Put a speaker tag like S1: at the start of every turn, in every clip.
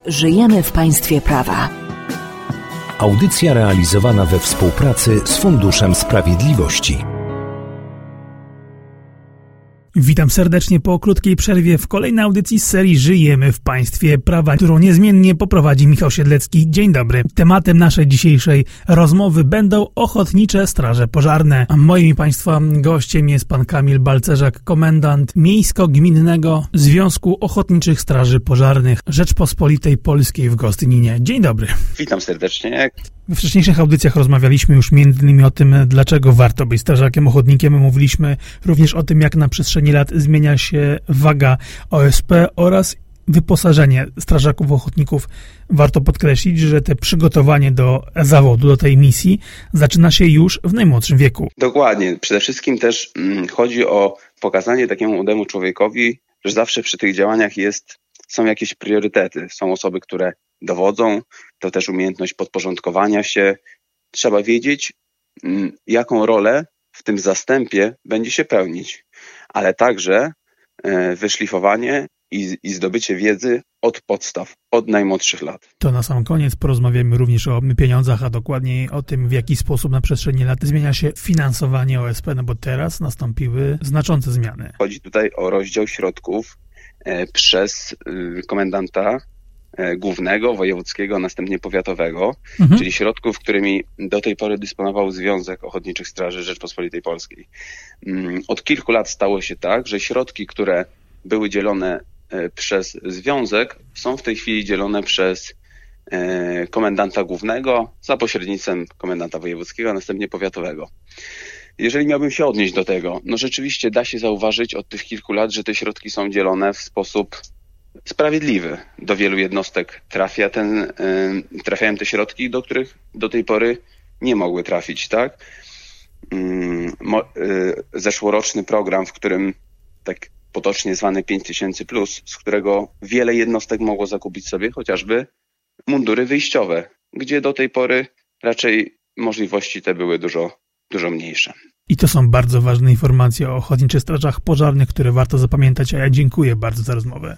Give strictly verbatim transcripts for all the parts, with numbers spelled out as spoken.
S1: Żyjemy w państwie prawa.
S2: Audycja realizowana we współpracy z Funduszem Sprawiedliwości.
S3: Witam serdecznie po krótkiej przerwie w kolejnej audycji z serii Żyjemy w państwie prawa, którą niezmiennie poprowadzi Michał Siedlecki. Dzień dobry. Tematem naszej dzisiejszej rozmowy będą ochotnicze straże pożarne. A moim i Państwa gościem jest pan Kamil Balcerzak, komendant Miejsko-Gminnego Związku Ochotniczych Straży Pożarnych Rzeczpospolitej Polskiej w Gostyninie. Dzień dobry.
S4: Witam serdecznie.
S3: We wcześniejszych audycjach rozmawialiśmy już między innymi o tym, dlaczego warto być strażakiem ochotnikiem. Mówiliśmy również o tym, jak na przestrzeni lat zmienia się waga O S P oraz wyposażenie strażaków ochotników. Warto podkreślić, że te przygotowanie do zawodu, do tej misji zaczyna się już w najmłodszym wieku.
S4: Dokładnie. Przede wszystkim też mm, chodzi o pokazanie takiemu młodemu człowiekowi, że zawsze przy tych działaniach jest, są jakieś priorytety. Są osoby, które dowodzą, to też umiejętność podporządkowania się. Trzeba wiedzieć, mm, jaką rolę w tym zastępie będzie się pełnić, ale także e, wyszlifowanie i, i zdobycie wiedzy od podstaw, od najmłodszych lat.
S3: To na sam koniec porozmawiamy również o pieniądzach, a dokładniej o tym, w jaki sposób na przestrzeni lat zmienia się finansowanie O S P, no bo teraz nastąpiły znaczące zmiany.
S4: Chodzi tutaj o rozdział środków e, przez e, komendanta e, głównego, wojewódzkiego, następnie powiatowego, mhm. czyli środków, którymi do tej pory dysponował Związek Ochotniczych Straży Rzeczpospolitej Polskiej. Mm, od kilku lat stało się tak, że środki, które były dzielone przez związek, są w tej chwili dzielone przez e, komendanta głównego za pośrednictwem komendanta wojewódzkiego, a następnie powiatowego. Jeżeli miałbym się odnieść do tego, no rzeczywiście da się zauważyć od tych kilku lat, że te środki są dzielone w sposób sprawiedliwy. Do wielu jednostek trafia ten, e, trafiają te środki, do których do tej pory nie mogły trafić, tak? Mm, mo, e, zeszłoroczny program, w którym tak potocznie zwany pięć tysięcy plus, z którego wiele jednostek mogło zakupić sobie chociażby mundury wyjściowe, gdzie do tej pory raczej możliwości te były dużo, dużo mniejsze.
S3: I to są bardzo ważne informacje o ochotniczych strażach pożarnych, które warto zapamiętać, a ja dziękuję bardzo za rozmowę.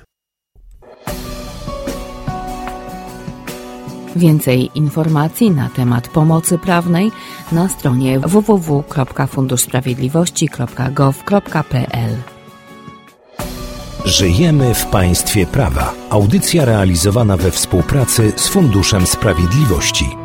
S1: Więcej informacji na temat pomocy prawnej na stronie w w w kropka fundusz sprawiedliwości kropka gov kropka p l.
S2: Żyjemy w państwie prawa. Audycja realizowana we współpracy z Funduszem Sprawiedliwości.